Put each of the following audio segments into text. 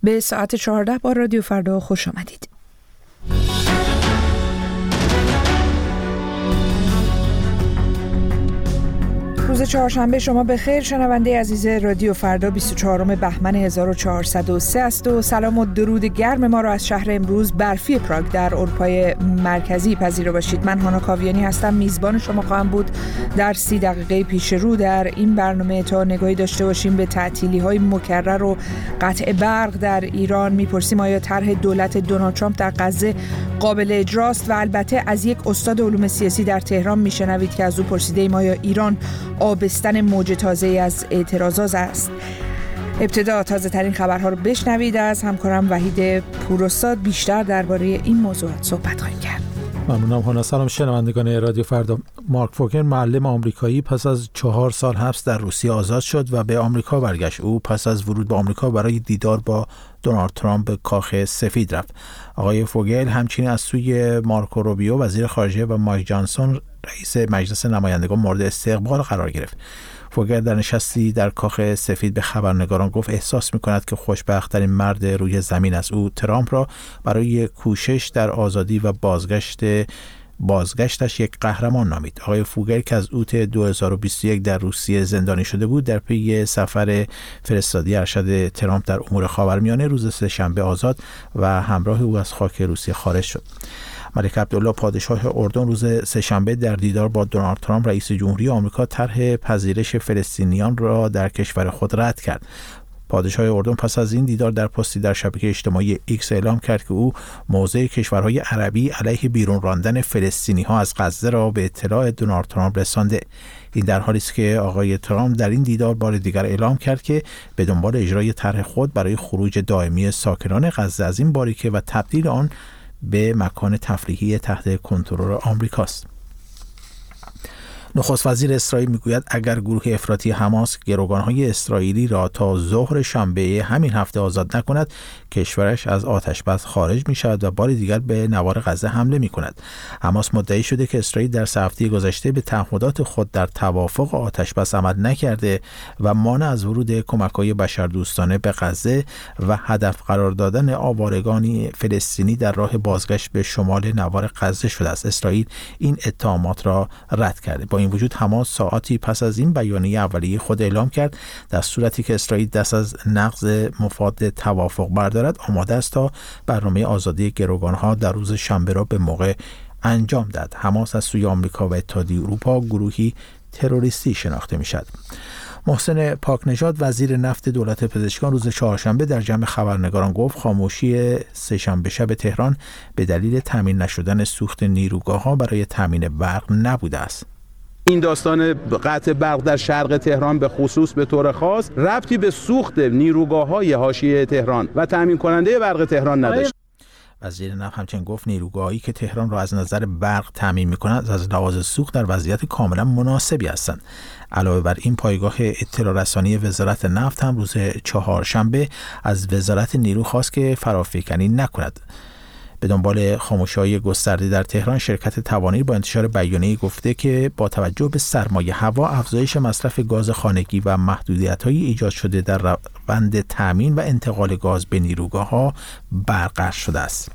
به ساعت 14 با رادیو فردا خوش آمدید. روز چهارشنبه شما به خیر شنونده عزیز رادیو فردا 24 بهمن 1403 است و سلام و درود گرم ما را از شهر امروز برفی پراگ در اروپای مرکزی پذیرا باشید. من هانا کاویانی هستم، میزبان شما خواهم بود در 30 دقیقه پیش رو در این برنامه تا نگاهی داشته باشیم به تعطیلی‌های مکرر و قطع برق در ایران. میپرسیم آیا طرح دولت دونالد ترامپ در غزه قابل اجراست و البته از یک استاد علوم سیاسی در تهران میشنوید که از او پرسیده ایم آیا ایران آبستن موج تازه‌ای از اعتراضات است. ابتدا تازه ترین خبرها رو بشنوید از همکارم وحید پوراستاد. بیشتر درباره این موضوعات صحبت خواهیم کرد. ممنونم هانا. سلام شنوندگان رادیو فردا. مارک فوگر معلم آمریکایی پس از 4 سال حبس در روسیه آزاد شد و به آمریکا برگشت. او پس از ورود به آمریکا برای دیدار با دونالد ترامپ به کاخ سفید رفت. آقای فوگل همچنین از سوی مارکو روبیو وزیر خارجه و مایک جانسون رئیس مجلس نمایندگان مورد استقبال قرار گرفت. فوگر در نشستی در کاخ سفید به خبرنگاران گفت احساس می‌کند که خوشبخت‌ترین مرد روی زمین است. او ترامپ را برای کوشش در آزادی و بازگشتش یک قهرمان نامید. آقای فوگر که از اوت 2021 در روسیه زندانی شده بود در پی سفر فرستادی ارشد ترامپ در امور خاورمیانه روز سه‌شنبه آزاد و همراه او از خاک روسیه خارج شد. ملک عبدالله پادشاه اردن روز سه‌شنبه در دیدار با دونالد ترامپ رئیس جمهوری آمریکا طرح پذیرش فلسطینیان را در کشور خود رد کرد. پادشاه اردن پس از این دیدار در پستی در شبکه اجتماعی ایکس اعلام کرد که او موضع کشورهای عربی علیه بیرون راندن فلسطینی‌ها از غزه را به اطلاع دونالد ترامپ رسانده. این در حالی است که آقای ترامپ در این دیدار بار دیگر اعلام کرد که به دنبال اجرای طرح خود برای خروج دائمی ساکنان غزه از این باریکه و تبدیل آن به مکان تفریحی تحت کنترل آمریکاست. نخست وزیر اسرائیل میگوید اگر گروه افراطی حماس گروگانهای اسرائیلی را تا ظهر شنبه همین هفته آزاد نکند، کشورش از آتشبس خارج می شود و بار دیگر به نوار غزه حمله می کند. حماس مدعی شده که اسرائیل در 3 هفته گذشته به تعهدات خود در توافق آتشبس عمل نکرده و مانع از ورود کمک‌های بشردوستانه به غزه و هدف قرار دادن آوارگان فلسطینی در راه بازگشت به شمال نوار غزه شده است. اسرائیل این اتهامات را رد کرده. با این وجود حماس ساعاتی پس از این بیانیه اولیه خود اعلام کرد در صورتی که اسرائیل دست از نقض مفاد توافق بردارد آماده است تا برنامه آزادی گروگانها در روز شنبه را به موقع انجام داد. حماس از سوی آمریکا و اتحادیه اروپا گروهی تروریستی شناخته می‌شود. محسن پاکنژاد وزیر نفت دولت پزشکان روز چهارشنبه در جمع خبرنگاران گفت خاموشی سه‌شنبه شب تهران به دلیل تامین نشدن سوخت نیروگاه‌ها برای تامین برق نبوده است. این داستان قطع برق در شرق تهران به خصوص به طور خاص ربطی به سوخت نیروگاه‌های حاشیه تهران و تامین کننده برق تهران نداشت. وزیر نفت همچنین گفت نیروگاهایی که تهران را از نظر برق تامین می‌کنند از لحاظ سوخت در وضعیت کاملا مناسبی هستند. علاوه بر این پایگاه اطلاع رسانی وزارت نفت هم روز چهارشنبه از وزارت نیرو خواست که فرافکنی نکند. به دنبال خاموشی‌های گسترده در تهران شرکت توانایی با انتشار بیانیه‌ای گفته که با توجه به سرمایه هوا افزایش مصرف گاز خانگی و محدودیت‌های ایجاد شده در روند تامین و انتقال گاز به نیروگاه‌ها برقرار شده است.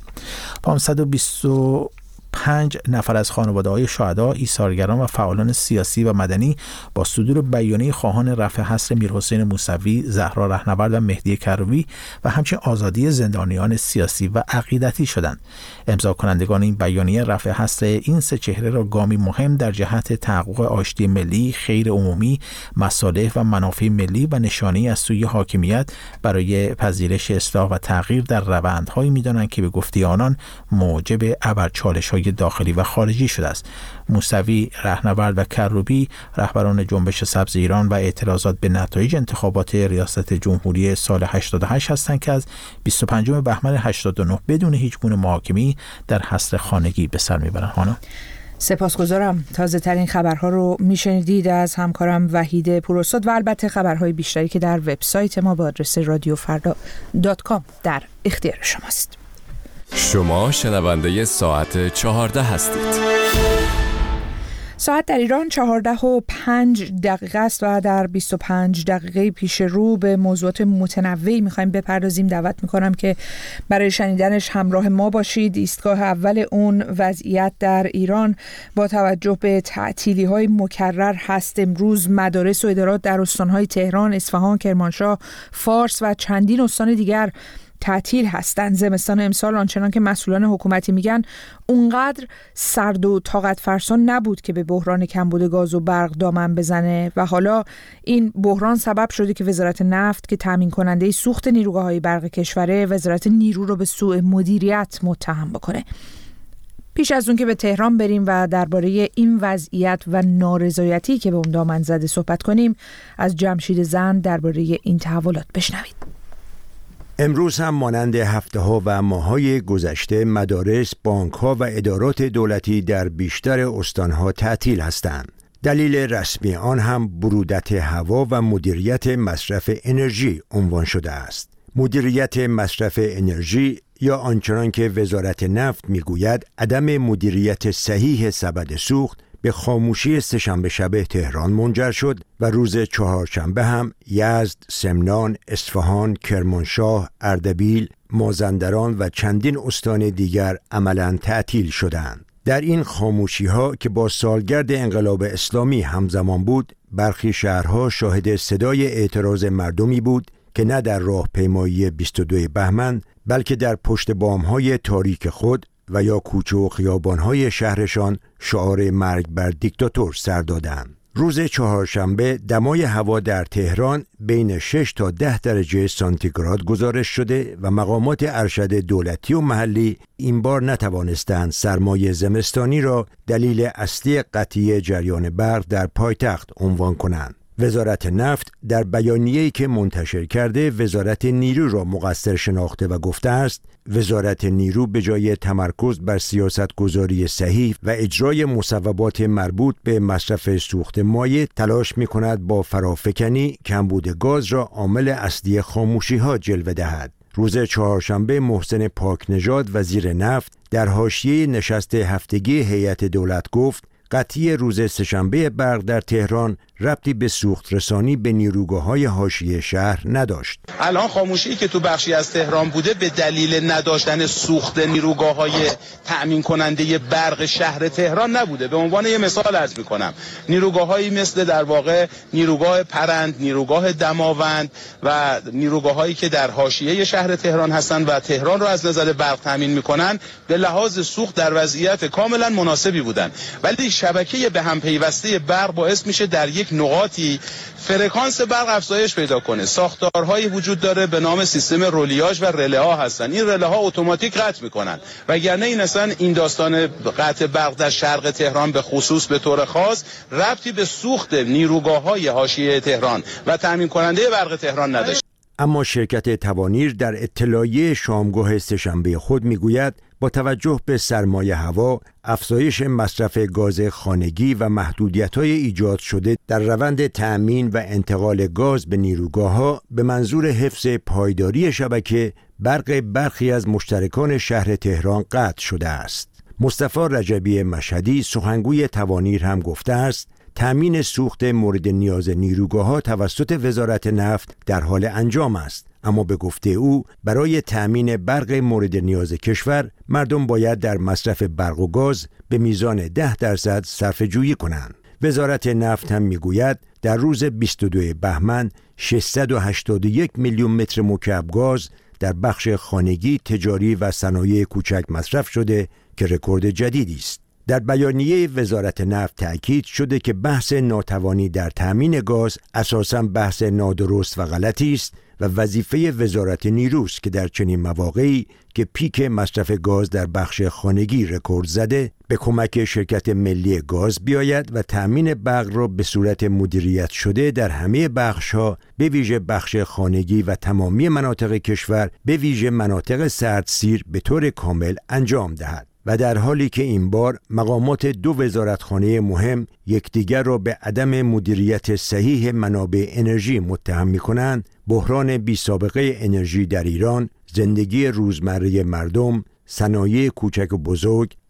525 نفر از خانواده‌های شهدا، ایثارگران و فعالان سیاسی و مدنی با صدور بیانیه خواهان رفع حصر میرحسین موسوی، زهرا رهنورد و مهدی کروبی و همچنین آزادی زندانیان سیاسی و عقیدتی شدند. امضا کنندگان این بیانیه رفع حصر این 3 چهره را گامی مهم در جهت تحقق آشتی ملی، خیر عمومی، مصالح و منافع ملی و نشانه‌ای از سوی حاکمیت برای پذیرش اصلاح و تغییر در روندهایی می‌دانند که به گفته آنان موجب ابرچالش‌های داخلی و خارجی شده است. موسوی، رهنورد و کروبی رهبران جنبش سبز ایران و اعتراضات به نتایج انتخابات ریاست جمهوری سال 88 هستند که از 25 بهمن 89 بدون هیچ گونه محاکمه‌ای در حصر خانگی به سر میبرند. هانا سپاسگزارم. تازه ترین خبرها رو میشنیدید از همکارم وحید پوراستاد و البته خبرهای بیشتری که در وبسایت ما با آدرس radiofarda.com در اختیار شماست. شما شنونده ساعت 14 هستید. ساعت در ایران 14:05 است و در 25 دقیقه پیش رو به موضوعات متنوعی میخوایم بپردازیم. دعوت میکنم که برای شنیدنش همراه ما باشید. ایستگاه اول اون وضعیت در ایران با توجه به تعطیلی‌های مکرر هست. امروز مدارس و ادارات در استان‌های تهران، اصفهان، کرمانشاه، فارس و چندین استان دیگر تعطیل هستند. زمستان امسال آنچنان که مسئولان حکومتی میگن اونقدر سرد و طاقت فرسا نبود که به بحران کمبود گاز و برق دامن بزنه و حالا این بحران سبب شده که وزارت نفت که تامین کننده سوخت نیروگاه‌های برق کشوره، وزارت نیرو رو به سوء مدیریت متهم بکنه. پیش از اون که به تهران بریم و درباره این وضعیت و نارضایتی که به اون دامن زده صحبت کنیم، از جمشید زند درباره این تحولات بشنوید. امروز هم مانند هفته‌ها و ماه‌های گذشته مدارس، بانک‌ها و ادارات دولتی در بیشتر استان‌ها تعطیل هستند. دلیل رسمی آن هم برودت هوا و مدیریت مصرف انرژی عنوان شده است. مدیریت مصرف انرژی یا آنچنان که وزارت نفت میگوید عدم مدیریت صحیح سبد سوخت به خاموشی سه‌شنبه شب تهران منجر شد و روز چهارشنبه هم یزد، سمنان، اصفهان، کرمانشاه، اردبیل، مازندران و چندین استان دیگر عملاً تعطیل شدند. در این خاموشی‌ها که با سالگرد انقلاب اسلامی همزمان بود، برخی شهرها شاهد صدای اعتراض مردمی بود که نه در راهپیمایی 22 بهمن بلکه در پشت بام‌های تاریک خود و یا کوچه و خیابان‌های شهرشان شعار مرگ بر دیکتاتور سر دادند. روز چهارشنبه دمای هوا در تهران بین 6 تا 10 درجه سانتیگراد گزارش شده و مقامات ارشد دولتی و محلی این بار نتوانستند سرمای زمستانی را دلیل اصلی قطعی جریان برق در پایتخت عنوان کنند. وزارت نفت در بیانیه‌ای که منتشر کرده وزارت نیرو را مقصر شناخته و گفته است وزارت نیرو به جای تمرکز بر سیاست‌گذاری صحیح و اجرای مصوبات مربوط به مصرف سوخت مایع تلاش می‌کند با فرافکنی کمبود گاز را عامل اصلی خاموشی‌ها جلوه دهد. روز چهارشنبه محسن پاکنژاد وزیر نفت در حاشیه نشست هفتگی هیئت دولت گفت قطعی روز سه‌شنبه برق در تهران ربطی به سوخت رسانی به نیروگاه‌های حاشیه شهر نداشت. الان خاموشی که تو بخشی از تهران بوده به دلیل نداشتن سوخت نیروگاه‌های تأمین کننده برق شهر تهران نبوده. به عنوان یه مثال عرض می‌کنم نیروگاه‌هایی مثل در واقع نیروگاه پرند، نیروگاه دماوند و نیروگاه‌هایی که در حاشیه شهر تهران هستند و تهران را از نظر برق تأمین می‌کنند به لحاظ سوخت در وضعیت کاملا مناسبی بودند. ولی شبکه به هم پیوسته برق باعث میشه در یک نقاطی فرکانس برق افزایش پیدا کنه. ساختارهایی وجود داره به نام سیستم رولیاژ و رله ها هستن. این رله ها اتوماتیک قطع میکنن. وگرنه این داستان قطع برق در شرق تهران به خصوص به طور خاص ربطی به سوخت نیروگاه‌های حاشیه تهران و تامین کننده برق تهران نداشت. اما شرکت توانیر در اطلاعیه شامگاه سه‌شنبه خود میگوید با توجه به سرمایه هوا، افزایش مصرف گاز خانگی و محدودیت‌های ایجاد شده در روند تأمین و انتقال گاز به نیروگاه‌ها به منظور حفظ پایداری شبکه، برق برخی از مشترکان شهر تهران قطع شده است. مصطفی رجبی مشهدی سخنگوی توانیر هم گفته است تأمین سوخت مورد نیاز نیروگاه‌ها توسط وزارت نفت در حال انجام است، اما به گفته او برای تأمین برق مورد نیاز کشور مردم باید در مصرف برق و گاز به میزان 10% صرفه‌جویی کنند. وزارت نفت هم میگوید در روز 22 بهمن 681 میلیون متر مکعب گاز در بخش خانگی، تجاری و صنایع کوچک مصرف شده که رکورد جدیدی است. در بیانیه وزارت نفت تأکید شده که بحث ناتوانی در تأمین گاز اساساً بحث نادرست و غلطی است و وظیفه وزارت نیروست که در چنین مواقعی که پیک مصرف گاز در بخش خانگی رکورد زده به کمک شرکت ملی گاز بیاید و تأمین برق را به صورت مدیریت شده در همه بخش‌ها به ویژه بخش خانگی و تمامی مناطق کشور به ویژه مناطق سردسیر به طور کامل انجام دهد. و در حالی که این بار مقامات دو وزارتخانه مهم یکدیگر را به عدم مدیریت صحیح منابع انرژی متهم می‌کنند، بحران بی‌سابقه انرژی در ایران، زندگی روزمره مردم، صنایع کوچک و بزرگ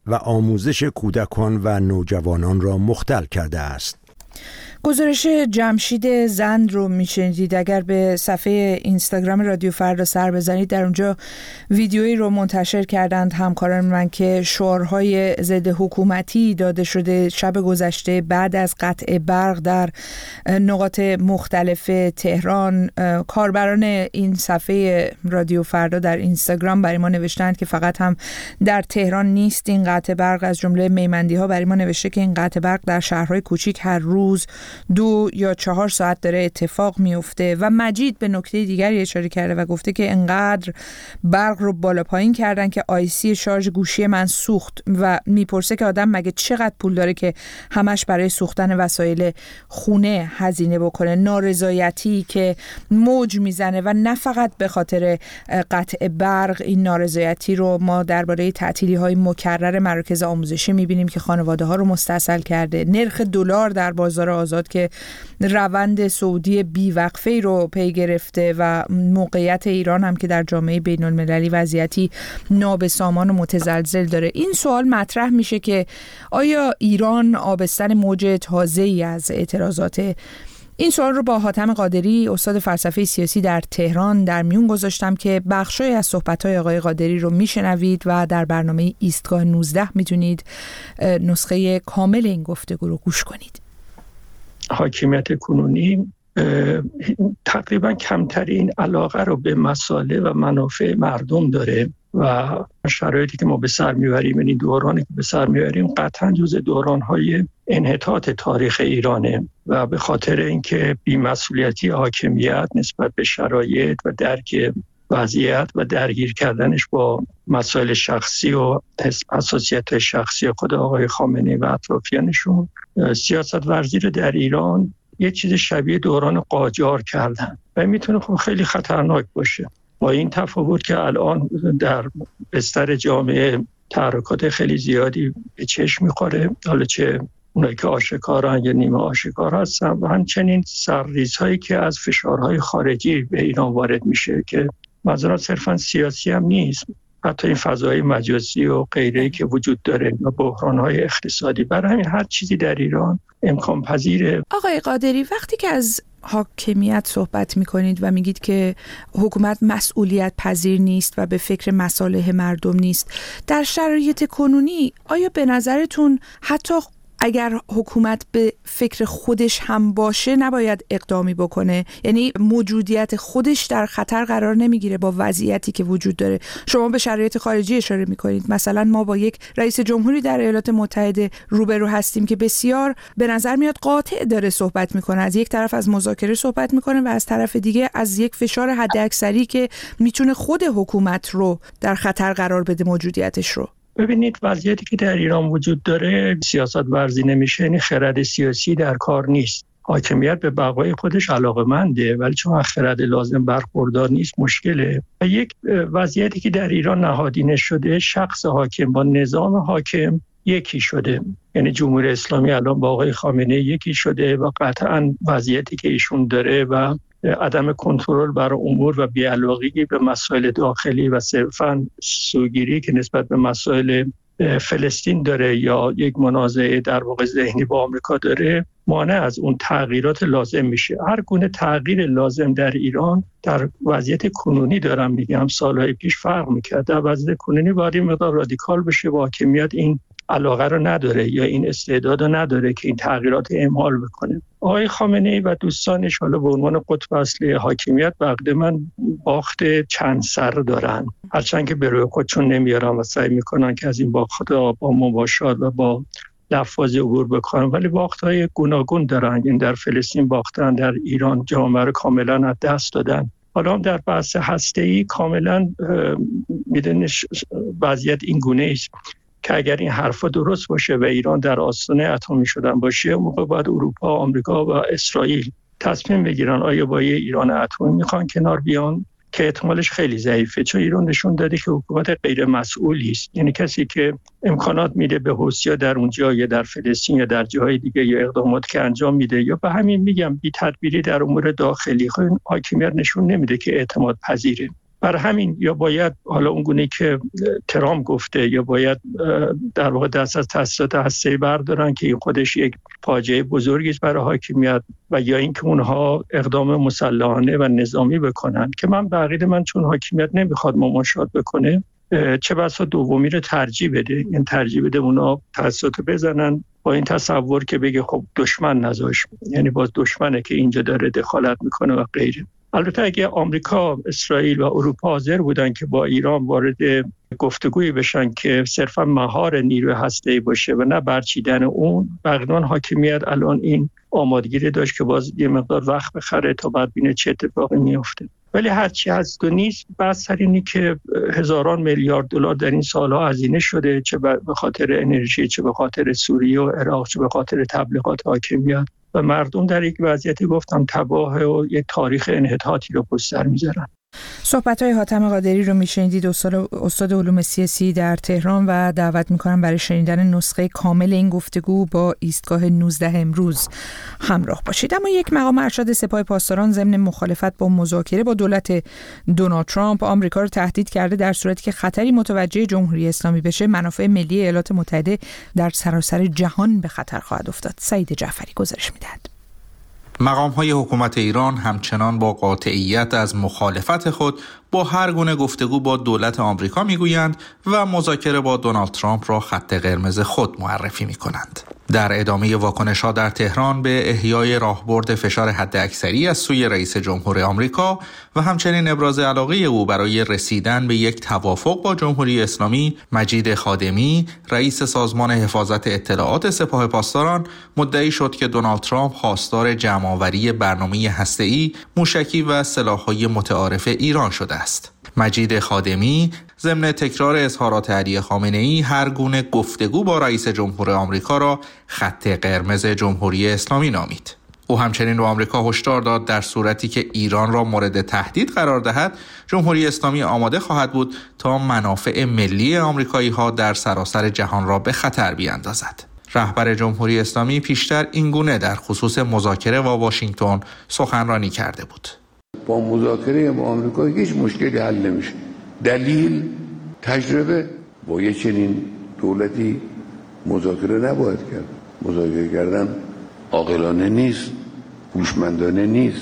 و آموزش کودکان و نوجوانان را مختل کرده است. گزارش جمشید زند رو میشنیدید. اگر به صفحه اینستاگرام رادیو فردا سر بزنید در اونجا ویدیویی رو منتشر کردند همکاران من که شعارهای ضد حکومتی داده شده شب گذشته بعد از قطع برق در نقاط مختلف تهران. کاربران این صفحه رادیو فردا در اینستاگرام برای ما نوشتند که فقط هم در تهران نیست این قطع برق، از جمله میمندی ها برای ما نوشته که این قطع برق در شهرهای کوچیک هر روز 2 یا 4 ساعت داره اتفاق میفته. و مجید به نکته دیگری اشاره کرده و گفته که انقدر برق رو بالا پایین کردن که آیسی شارژ گوشی من سوخت و میپرسه که آدم مگه چقدر پول داره که همش برای سوختن وسایل خونه هزینه بکنه. نارضایتی که موج میزنه و نه فقط به خاطر قطع برق. این نارضایتی رو ما درباره تعطیلی های مکرر مراکز آموزشی میبینیم که خانواده ها رو مستاصل کرده. نرخ دلار در بازار آزاد که روند سعودی بیوقفه‌ای رو پی گرفته و موقعیت ایران هم که در جامعه بین المللی وضعیتی نابسامان و متزلزل داره. این سوال مطرح میشه که آیا ایران آبستن موج تازه‌ای از اعتراضات؟ این سوال رو با حاتم قادری استاد فلسفه سیاسی در تهران در میون گذاشتم که بخشای از صحبت‌های آقای قادری رو میشنوید و در برنامه ایستگاه 19 میتونید نسخه کامل این گفتگو رو گوش کنید. حاکمیت کنونی تقریبا کمترین علاقه رو به مصالح و منافع مردم داره و شرایطی که ما به سر میبریم، یعنی دورانی که به سر میبریم قطعا جزء دوران‌های انحطاط تاریخ ایرانه و به خاطر اینکه بی‌مسئولیتی حاکمیت نسبت به شرایط و درک وضعیت و درگیر کردنش با مسائل شخصی و حساسیت شخصی خود آقای خامنه‌ای و اطرافیانشون، سیاست ورزی رو در ایران یه چیز شبیه دوران قاجار کردن و میتونه خیلی خطرناک باشه. با این تفاوت که الان در بستر جامعه تحرکات خیلی زیادی به چشم میخوره، حالا چه اونایی که آشکارن یا نیمه آشکار هستن و همچنین سرریزهایی که از فشارهای خارجی به ایران وارد میشه که منظورم صرفا سیاسی هم نیست، حتی این فضای مجازی و غیره‌ای که وجود داره و بحران‌های اقتصادی. برای همین هر چیزی در ایران امکان پذیره. آقای قادری، وقتی که از حاکمیت صحبت می‌کنید و میگید که حکومت مسئولیت پذیر نیست و به فکر مصالح مردم نیست، در شرایط کنونی آیا به نظرتون حتی اگر حکومت به فکر خودش هم باشه نباید اقدامی بکنه؟ یعنی موجودیت خودش در خطر قرار نمیگیره با وضعیتی که وجود داره؟ شما به شرایط خارجی اشاره میکنید. مثلا ما با یک رئیس جمهوری در ایالات متحده روبرو هستیم که بسیار به نظر میاد قاطع داره صحبت میکنه. از یک طرف از مذاکره صحبت میکنه و از طرف دیگه از یک فشار حداکثری که میتونه خود حکومت رو در خطر قرار بده، موجودیتش رو. ببینید وضعیتی که در ایران وجود داره سیاست ورزی نمیشه، یعنی خرد سیاسی در کار نیست. حاکمیت به بقای خودش علاقه‌منده ولی چون خرد لازم برخوردار نیست مشکله. و یک وضعیتی که در ایران نهادینه شده، شخص حاکم با نظام حاکم یکی شده، یعنی جمهوری اسلامی الان با آقای خامنه‌ای یکی شده و قطعاً وضعیتی که ایشون داره و عدم کنترل بر امور و بی‌علاقگی به مسائل داخلی و صرفاً سوگیری که نسبت به مسائل فلسطین داره یا یک منازعه در واقع ذهنی با آمریکا داره، مانع از اون تغییرات لازم میشه. هر گونه تغییر لازم در ایران در وضعیت کنونی دارم میگم سالهای پیش فرق میکرد. در وضعیت کنونی باید این مقدار رادیکال بشه و حاکمیت این علاقه رو نداره یا این استعداد رو نداره که این تغییرات اعمال بکنه. آقای خامنه‌ای و دوستانش حالا به عنوان قطب اصلی حاکمیت به عقد من باخت چند سر دارن، هرچند که به روی خودشون نمیارن و سعی میکنن که از این باخت با مباشرت و با لفاظ عبور بکنن، ولی باخت‌های گوناگون دارن. این در فلسطین باختن، در ایران جامعه رو کاملا از دست دادن. حالا هم در بحث هسته‌ای کاملا میدونید وضعیت این گونه است که اگر این حرفا درست باشه و ایران در آستانه اتمی شدن باشه، موقع باید اروپا، آمریکا و اسرائیل تصمیم بگیرن آیا با یه ایران اتمی میخوان کنار بیان که احتمالش خیلی ضعیفه، چون ایران نشون داده که حکومت غیر مسئولی است. یعنی کسی که امکانات میده به حوثی‌ها در اونجا یا در فلسطین یا در جاهای دیگه یا اقدامات که انجام میده یا به همین میگم بی تدبیری در امور داخلی، خود حاکمیت نشون نمیده که اعتماد پذیره. برای همین یا باید حالا اونگونه که ترامپ گفته یا باید در واقع دست از تأسیسات هسته‌ای بردارن که این خودش یک فاجعه بزرگی است برای حاکمیت، و یا اینکه اونها اقدام مسلحانه و نظامی بکنن که من به عقیده من چون حاکمیت نمیخواد مماشات بکنه چه بسا دومی رو ترجیح بده، این ترجیح بده اونا تأسیسات بزنن با این تصور که بگه خب دشمن نذاش، یعنی باز دشمنه که اینجا داره دخالت میکنه و غیره. البته اگه آمریکا، اسرائیل و اروپا حاضر بودن که با ایران وارد گفتگویی بشن که صرفا مهار نیروی هسته‌ای باشه و نه برچیدن اون، بغداد حاکمیت الان این آمادگی داشت که باز یه مقدار وقت بخره تا بعد ببینه چه اتفاقی میفته. ولی هرچی هست و نیست، بس اینی که هزاران میلیارد دلار در این سالها هزینه شده، چه به خاطر انرژی، چه به خاطر سوریه و عراق، چه به خاطر تبلیغات حاکمیت، و مردم در یک وضعیتی گفتم تباه و یک تاریخ انحطاطی رو پشت سر میذارن. صحبت‌های حاتم قادری رو میشنیدید، استاد علوم سیاسی در تهران، و دعوت میکنم برای شنیدن نسخه کامل این گفتگو با ایستگاه 19 امروز همراه باشید. اما یک مقام ارشد سپاه پاسداران ضمن مخالفت با مذاکره با دولت دونالد ترامپ آمریکا رو تهدید کرده در صورتی که خطری متوجه جمهوری اسلامی بشه منافع ملی ایالات متحده در سراسر جهان به خطر خواهد افتاد. سعید جعفری گزارش میدهد. مقام‌های حکومت ایران همچنان با قاطعیت از مخالفت خود با هر گونه گفتگو با دولت آمریکا میگویند و مذاکره با دونالد ترامپ را خط قرمز خود معرفی می‌کنند. در ادامه واکنش‌ها در تهران به احیای راهبرد فشار حداکثری از سوی رئیس جمهور آمریکا و همچنین ابراز علاقه او برای رسیدن به یک توافق با جمهوری اسلامی، مجید خادمی، رئیس سازمان حفاظت اطلاعات سپاه پاسداران، مدعی شد که دونالد ترامپ خواستار جمع‌آوری برنامه هسته‌ای، موشکی و سلاح‌های متعارف ایران شده است. مجید خادمی ضمن تکرار اظهارات علی خامنه‌ای هر گونه گفتگو با رئیس جمهور آمریکا را خط قرمز جمهوری اسلامی نامید. او همچنین به آمریکا هشدار داد در صورتی که ایران را مورد تهدید قرار دهد، جمهوری اسلامی آماده خواهد بود تا منافع ملی آمریکایی‌ها در سراسر جهان را به خطر بیاندازد. رهبر جمهوری اسلامی پیشتر این گونه در خصوص مذاکره با واشنگتن سخنرانی کرده بود. با مذاکره با آمریکا هیچ مشکلی حل نمیشه. دلیل تجربه، با یه چنین دولتی مذاکره نباید کرد. مذاکره کردن عاقلانه نیست، هوشمندانه نیست،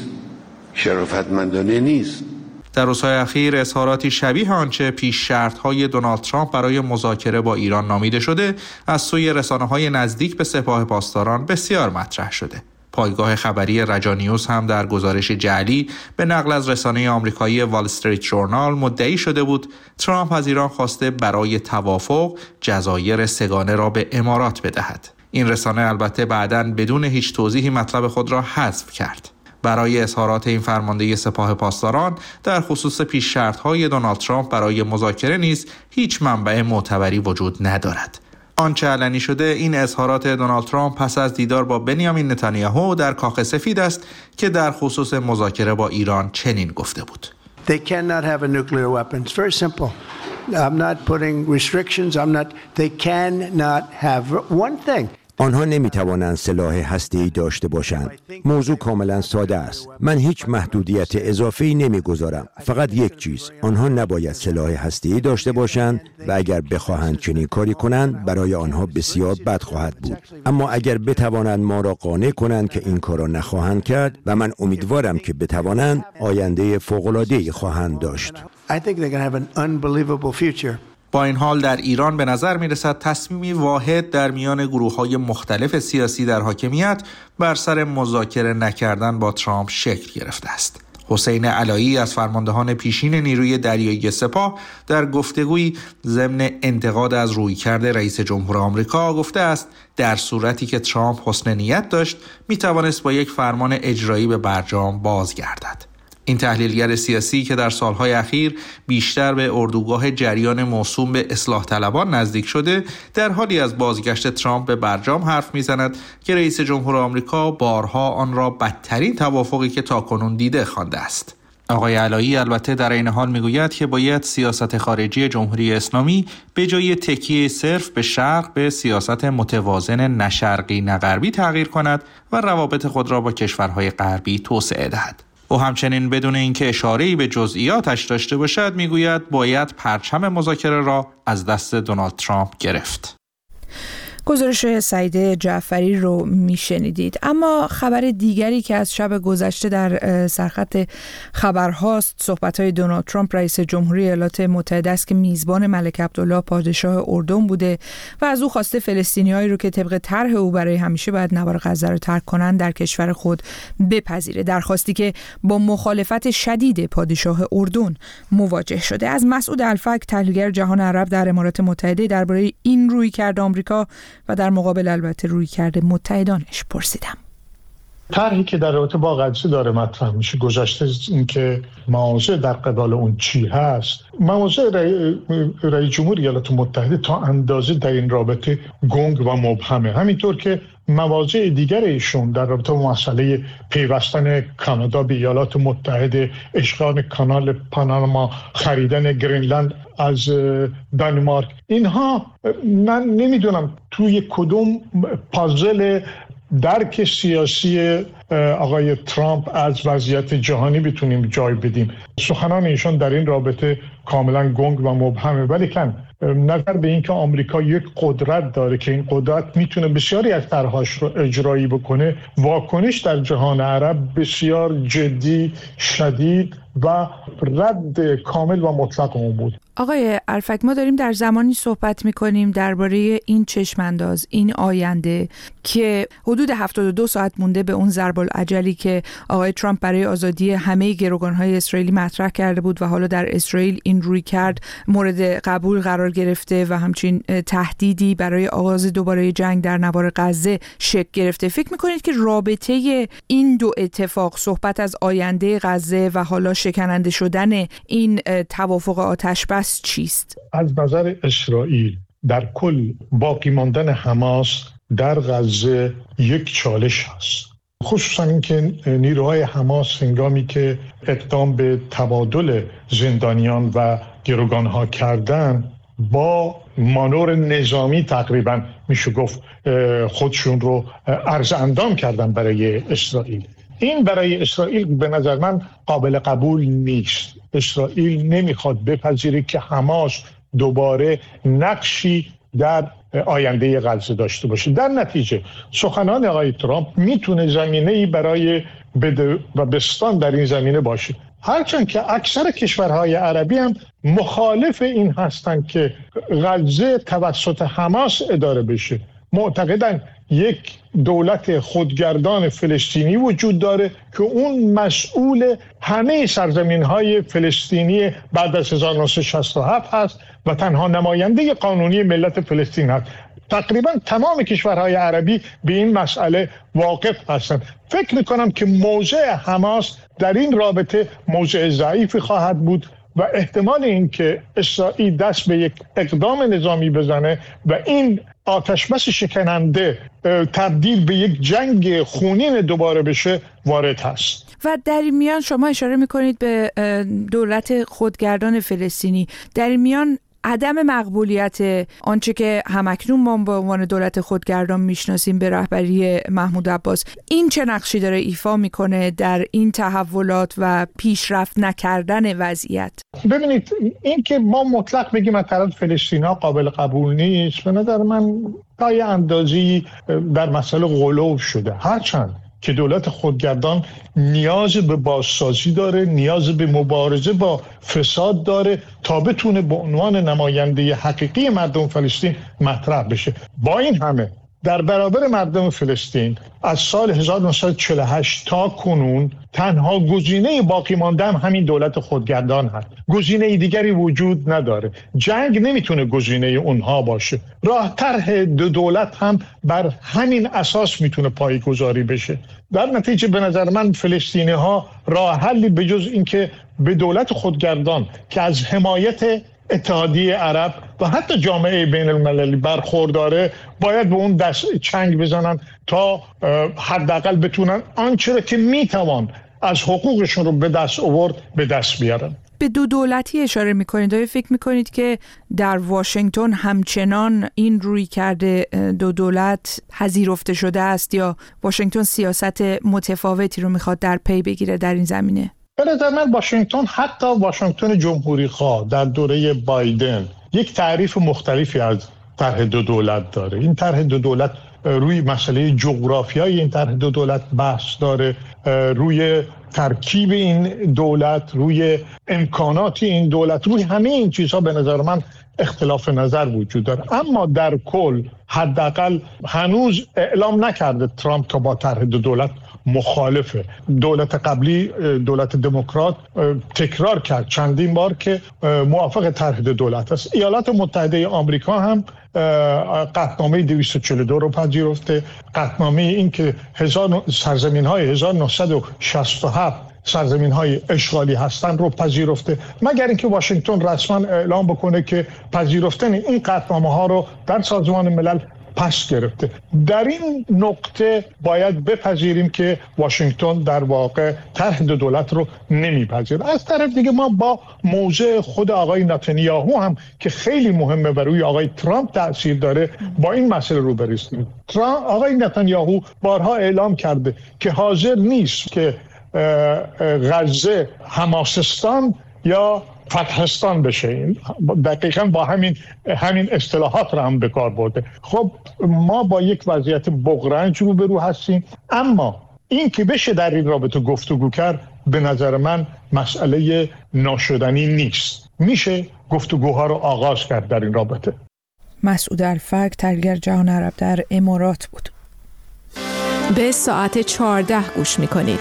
شرافتمندانه نیست. در روزهای اخیر اظهاراتی شبیه آنچه پیش شرط‌های دونالد ترامپ برای مذاکره با ایران نامیده شده از سوی رسانه‌های نزدیک به سپاه پاسداران بسیار مطرح شده. پایگاه خبری رجانیوز هم در گزارش جعلی به نقل از رسانه آمریکایی وال استریت ژورنال مدعی شده بود ترامپ از ایران خواسته برای توافق جزایر سگانه را به امارات بدهد. این رسانه البته بعداً بدون هیچ توضیحی مطلب خود را حذف کرد. برای اظهارات این فرمانده سپاه پاسداران در خصوص پیش شرط‌های دونالد ترامپ برای مذاکره نیز هیچ منبع معتبری وجود ندارد. آنچه علنی شده این اظهارات دونالد ترامپ پس از دیدار با بنیامین نتانیاهو در کاخ سفید است که در خصوص مذاکره با ایران چنین گفته بود. They cannot have a nuclear weapon. It's very simple. I'm not putting restrictions. They cannot have one thing. آنها نمیتوانند سلاح هسته‌ای داشته باشند. موضوع کاملا ساده است. من هیچ محدودیت اضافه‌ای نمیگذارم. فقط یک چیز، آنها نباید سلاح هسته‌ای داشته باشند و اگر بخواهند چنین کاری کنند برای آنها بسیار بد خواهد بود. اما اگر بتوانند ما را قانع کنند که این کار را نخواهند کرد و من امیدوارم که بتوانند، آینده فوق‌العاده‌ای خواهند داشت. I think they're going to have an unbelievable future. با این حال در ایران به نظر می‌رسد تصمیمی واحد در میان گروه‌های مختلف سیاسی در حاکمیت بر سر مذاکره نکردن با ترامپ شکل گرفته است. حسین علایی از فرماندهان پیشین نیروی دریایی سپاه در گفتگویی ضمن انتقاد از رویکرد رئیس جمهور آمریکا گفته است در صورتی که ترامپ حسن نیت داشت می‌توانست با یک فرمان اجرایی به برجام بازگردد. این تحلیلگر سیاسی که در سالهای اخیر بیشتر به اردوگاه جریان موسوم به اصلاح طلبان نزدیک شده، در حالی از بازگشت ترامپ به برجام حرف میزند که رئیس جمهور آمریکا بارها آن را بدترین توافقی که تاکنون دیده خوانده است. آقای علایی البته در این حال میگوید که باید سیاست خارجی جمهوری اسلامی به جای تکیه صرف به شرق به سیاست متوازن نه شرقی نه غربی تغییر کند و روابط خود را با کشورهای غربی توسعه دهد. او همچنین بدون اینکه اشاره‌ای به جزئیاتش داشته باشد میگوید باید پرچم مذاکره را از دست دونالد ترامپ گرفت. گزارش سعید جعفری رو میشنیدید. اما خبر دیگری که از شب گذشته در سرخط خبرهاست صحبت‌های دونالد ترامپ رئیس جمهوری ایالات متحده است که میزبان ملک عبدالله پادشاه اردن بوده و از او خواسته فلسطینیایی رو که طبق طرح او برای همیشه باید نوار غزه رو ترک کنند در کشور خود بپذیره، درخواستی که با مخالفت شدید پادشاه اردن مواجه شده. از مسعود الفک تحلیلگر جهان عرب در امارات متحده درباره این رویکرد آمریکا و در مقابل البته رویکرد متحدانش پرسیدم. طرحی که در رابطه با غزه داره مطرح میشه گذشته این که مواضع در قبال اون چی هست. مواضع رئیس جمهور ایالات متحده تا اندازه در این رابطه گنگ و مبهمه، همینطور که مواضع دیگر ایشون در رابطه با مسئله پیوستن کانادا به ایالات متحده، اشغال کانال پاناما، خریدن گرینلند از دانمارک، اینها من نمیدونم توی کدوم پازل درک سیاسی آقای ترامپ از وضعیت جهانی بتونیم جای بدیم. سخنان ایشان در این رابطه کاملا گنگ و مبهمه، ولی نظر به این که آمریکا یک قدرت داره که این قدرت میتونه بسیاری از طرح‌هاش رو اجرایی بکنه، واکنش در جهان عرب بسیار جدی، شدید و رد کامل و مطلق اون بود. آقای الفک، ما داریم در زمانی صحبت میکنیم درباره این چشمانداز، این آینده که حدود 72 ساعت مونده به اون ضرب العجلی که آقای ترامپ برای آزادی همه گروگان‌های اسرائیلی مطرح کرده بود و حالا در اسرائیل این رویکرد مورد قبول قرار گرفته و همچنین تهدیدی برای آغاز دوباره جنگ در نوار غزه شکل گرفته. فکر میکنید که رابطه این دو اتفاق، صحبت از آینده غزه و حالا شکننده شدن این توافق آتشبس چیست؟ از نظر اسرائیل در کل باقی ماندن حماس در غزه یک چالش هست، خصوصا اینکه نیروهای حماس هنگامی که اقدام به تبادل زندانیان و گروگانها کردن با مانور نظامی تقریبا میشه گفت خودشون رو عرض اندام کردن برای اسرائیل. این برای اسرائیل به نظر من قابل قبول نیست. اسرائیل نمیخواد بپذیره که حماس دوباره نقشی در آینده غزه داشته باشه. در نتیجه سخنان آقای ترامپ میتونه زمینه‌ای برای بده و بستان در این زمینه باشه، هرچند که اکثر کشورهای عربی هم مخالف این هستند که غزه توسط حماس اداره بشه. معتقدن یک دولت خودگردان فلسطینی وجود داره که اون مسئول همه سرزمین‌های فلسطینی بعد از 1967 هست و تنها نماینده قانونی ملت فلسطین هست. تقریبا تمام کشورهای عربی به این مسئله واقف هستند. فکر می‌کنم که موضع حماس در این رابطه موضع ضعیفی خواهد بود و احتمال این که اسرائیل دست به یک اقدام نظامی بزنه و این آتشبس شکننده تبدیل به یک جنگ خونین دوباره بشه وارد هست. و در این میان شما اشاره میکنید به دولت خودگردان فلسطینی. در این میان عدم مقبولیت آنچه که همکنون ما به عنوان دولت خودگردان میشناسیم به رهبری محمود عباس، این چه نقشی داره ایفا میکنه در این تحولات و پیشرفت نکردن وضعیت؟ ببینید، این که ما مطلق بگیم از طرف فلسطینی‌ها قابل قبول نیست، به نظر من تا یه اندازه‌ای در مسئله غلو شده. هرچند که دولت خودگردان نیاز به بازسازی داره، نیاز به مبارزه با فساد داره تا بتونه به عنوان نماینده حقیقی مردم فلسطین مطرح بشه. با این همه در برابر مردم فلسطین از سال 1948 تا کنون تنها گزینه باقی مانده هم همین دولت خودگردان هست. گزینه دیگری وجود نداره. جنگ نمیتونه گزینه اونها باشه. راه طرح دو دولت هم بر همین اساس میتونه پایه‌گذاری بشه. در نتیجه به نظر من فلسطینی ها راه حلی به جز اینکه به دولت خودگردان که از حمایت اتحادیه عرب و حتی جامعه بین المللی برخورداره باید به اون دست چنگ بزنن تا حداقل بتونن آنچه که میتوان از حقوقشون رو به دست آورد به دست بیارن. به دو دولتی اشاره میکنید. آیا فکر میکنید که در واشنگتن همچنان این روی کرده دو دولت پذیرفته شده است یا واشنگتن سیاست متفاوتی رو میخواد در پی بگیره در این زمینه؟ به نظر من واشنگتن، حتی واشنگتن جمهوری خواه در دوره بایدن، یک تعریف مختلفی از طرح دو دولت داره. این طرح دو دولت روی مسئله جغرافیایی این طرح دو دولت بحث داره، روی ترکیب این دولت، روی امکانات این دولت، روی همه این چیزها به نظر من اختلاف نظر وجود داره. اما در کل حداقل هنوز اعلام نکرده ترامپ که با طرح دو دولت مخالفه. دولت قبلی، دولت دموکرات، تکرار کرد چندین بار که موافق طرح دو دولت است. ایالات متحده آمریکا هم قطعنامه 242 رو پذیرفته. قطعنامه این که سرزمین‌های 1967 سرزمین‌های اشغالی هستند رو پذیرفته، مگر اینکه واشنگتن رسما اعلام بکنه که پذیرفتن این قطعنامه‌ها رو در سازمان ملل پس گرفته. در این نقطه باید بپذیریم که واشنگتن در واقع طرح دو دولت رو نمیپذیره. از طرف دیگه ما با موضع خود آقای نتانیاهو هم که خیلی مهمه و روی آقای ترامپ تأثیر داره با این مسئله روبرو هستیم. آقای نتانیاهو بارها اعلام کرده که حاضر نیست که غزه حماسستان یا فتحستان بشه. دقیقاً با همین اصطلاحات رو هم به کار برده. خب ما با یک وضعیت بغرنج روبرو هستیم، اما این که بشه در این رابطه گفتگو کرد به نظر من مسئله ناشدنی نیست. میشه گفتگوها رو آغاز کرد در این رابطه. مسعود الفرج، تحلیلگر جهان عرب در امارات بود. به ساعت 14 گوش میکنید.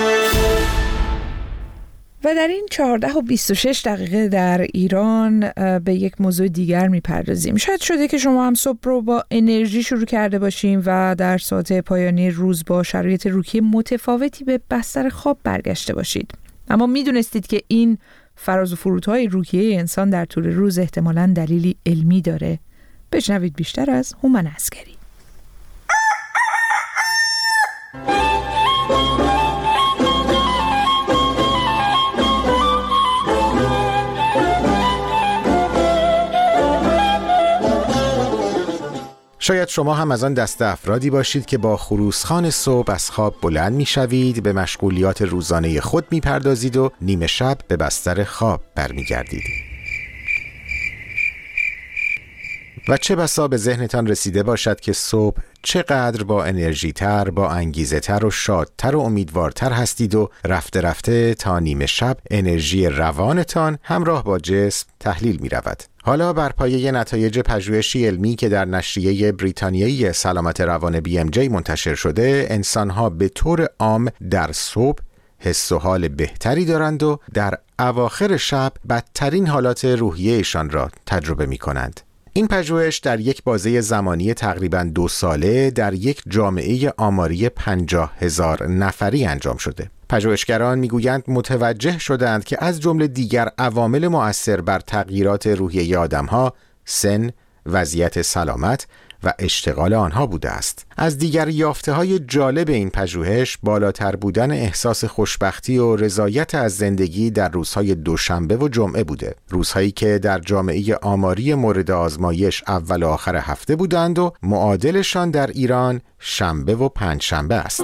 و در این 14:26 در ایران به یک موضوع دیگر میپردازیم. شاید شده که شما هم صبح رو با انرژی شروع کرده باشیم و در ساعت پایانی روز با شرایط روحی متفاوتی به بستر خواب برگشته باشید. اما میدونستید که این فراز و فرودهای روحیه انسان در طول روز احتمالاً دلیلی علمی داره؟ بشنوید بیشتر از هومن عسگری. شاید شما هم از آن دسته افرادی باشید که با خروسخوان صبح از خواب بلند می‌شوید، به مشغولیات روزانه خود می‌پردازید و نیمه شب به بستر خواب برمیگردید. و چه بسا به ذهنتان رسیده باشد که صبح چقدر با انرژی تر، با انگیزه تر و شادتر و امیدوارتر هستید و رفته رفته تا نیمه شب انرژی روانتان همراه با جسم تحلیل می رود. حالا بر پایه نتایج پژوهشی علمی که در نشریه بریتانیایی سلامت روان BMJ منتشر شده، انسانها به طور عام در صبح حس و حال بهتری دارند و در اواخر شب بدترین حالات روحیه‌شان را تجربه می کنند. این پژوهش در یک بازه زمانی تقریباً 2 ساله در یک جامعه آماری 50,000 نفری انجام شده. پژوهشگران میگویند متوجه شدند که از جمله دیگر عوامل مؤثر بر تغییرات روحیه آدم‌ها، سن، وضعیت سلامت و اشتغال آنها بوده است. از دیگر یافته‌های جالب این پژوهش بالاتر بودن احساس خوشبختی و رضایت از زندگی در روزهای دوشنبه و جمعه بوده، روزهایی که در جامعه آماری مورد آزمایش اول و آخر هفته بودند و معادلشان در ایران شنبه و پنجشنبه است.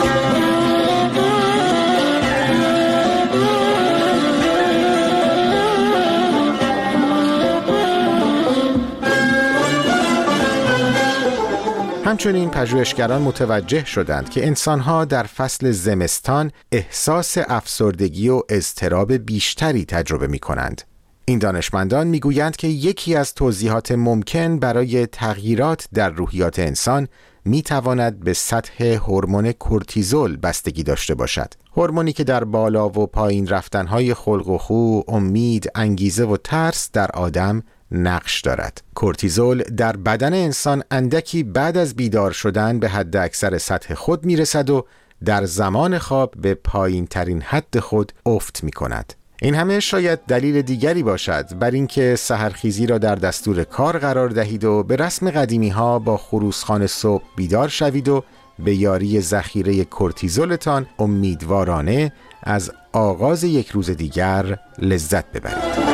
همچنین پژوهشگران متوجه شدند که انسانها در فصل زمستان احساس افسردگی و اضطراب بیشتری تجربه می کنند. این دانشمندان می گویند که یکی از توضیحات ممکن برای تغییرات در روحیات انسان می تواند به سطح هورمون کورتیزول بستگی داشته باشد. هورمونی که در بالا و پایین رفتنهای خلق و خو، امید، انگیزه و ترس در آدم نقش دارد. کورتیزول در بدن انسان اندکی بعد از بیدار شدن به حد اکثر سطح خود میرسد و در زمان خواب به پایین ترین حد خود افت می کند. این همه شاید دلیل دیگری باشد بر اینکه سحرخیزی را در دستور کار قرار دهید و به رسم قدیمی ها با خروسخوان صبح بیدار شوید و به یاری ذخیره کورتیزولتان امیدوارانه از آغاز یک روز دیگر لذت ببرید.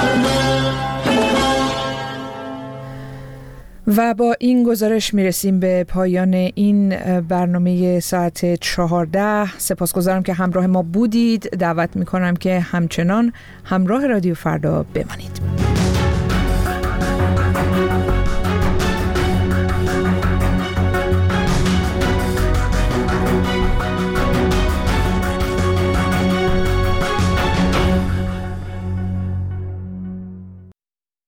و با این گزارش میرسیم به پایان این برنامه ساعت 14. سپاسگزارم که همراه ما بودید. دعوت میکنم که همچنان همراه رادیو فردا بمانید.